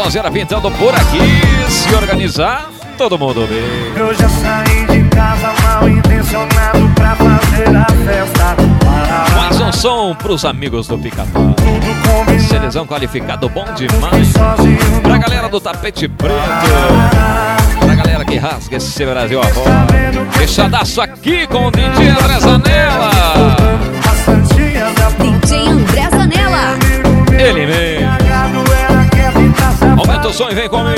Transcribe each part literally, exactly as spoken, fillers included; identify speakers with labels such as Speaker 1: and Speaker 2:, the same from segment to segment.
Speaker 1: Sonzeira pintando por aqui. Se organizar, todo mundo vê.
Speaker 2: Eu já saí de casa mal intencionado pra fazer a festa.
Speaker 1: Mais um som pros amigos do Pica-Pau. Seleção qualificado, bom demais. Pra galera do tapete preto. Pra galera que rasga esse Brasil afora. Fechadaço aqui com o D J André Zanella.
Speaker 3: D J André Zanella.
Speaker 1: Ele mesmo. Aumenta o som e vem comigo.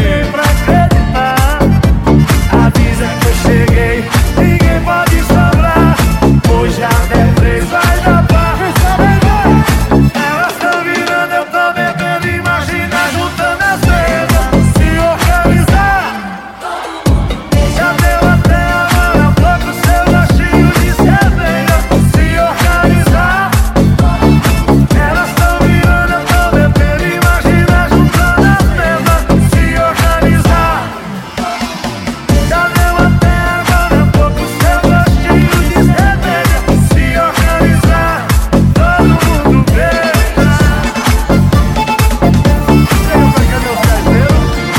Speaker 2: Avisa que eu cheguei, ninguém pode sobrar. Hoje até três vai dar paz. Elas estão virando, eu tô bebendo. Imagina juntando as mesas, se organizar. Já deu até agora um pouco seu gostinho de cerveja, se organizar. Elas estão virando, eu tô bebendo. Imagina juntando as mesas, se organizar. Já deu até agora um pouco seu gostinho de cerveja, se organizar. Todo mundo beija. Cadê o caseiro?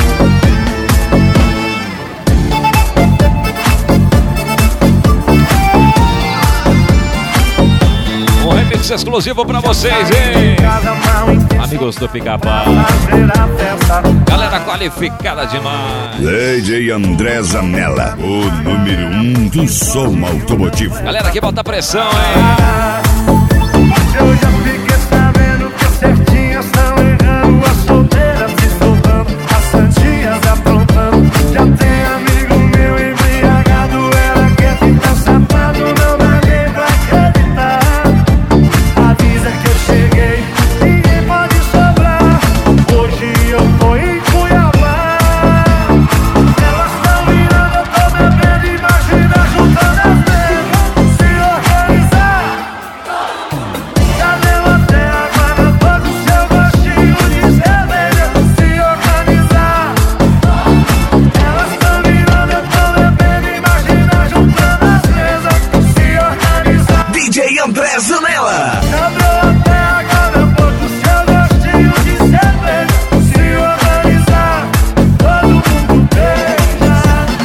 Speaker 1: Um remix exclusivo pra vocês, hein?
Speaker 2: Casa mal intencionada
Speaker 1: Amigos do Pica-Pau.
Speaker 2: fazer a festa.
Speaker 1: Galera qualificada demais.
Speaker 4: D J André Zanella, o número um do som automotivo.
Speaker 1: Galera que bota pressão, hein?
Speaker 2: Eu já fiquei sabendo que as certinhas estão errando, as solteiras se soltando, as santinhas aprontando. Já tem amigo meu embriagado, ela quer ficar safado, não dá nem pra acreditar. Avisa que eu cheguei, ninguém pode sobrar. Hoje eu tô em Cuiabá. Elas estão virando, eu tô bebendo. Imagina juntando as mesas, se organizar. Já deu até agora um pouco seu gostinho de cerveja, se organizar. Elas estão virando, eu tô bebendo. Imagina juntando as mesas, se organizar.
Speaker 4: D J André Zanella.
Speaker 2: Já deu até agora um pouco seu gostinho de cerveja, se organizar. Todo mundo beija.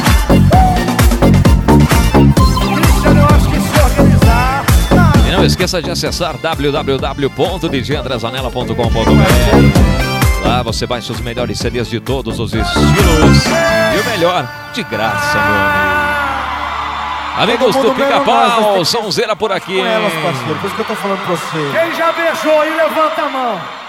Speaker 2: Cristiano, eu acho que se organizar.
Speaker 1: E não esqueça de acessar w w w ponto d j andré zanella ponto com ponto b r. Lá você baixa os melhores C Ds de todos os estilos. E o melhor, de graça, meu amigo. Amigos do Pica-Pau, Sonzeira por aqui,
Speaker 5: Com elas,
Speaker 1: hein?
Speaker 5: parceiro, por isso que eu tô falando pra você.
Speaker 2: Quem já beijou aí, levanta a mão.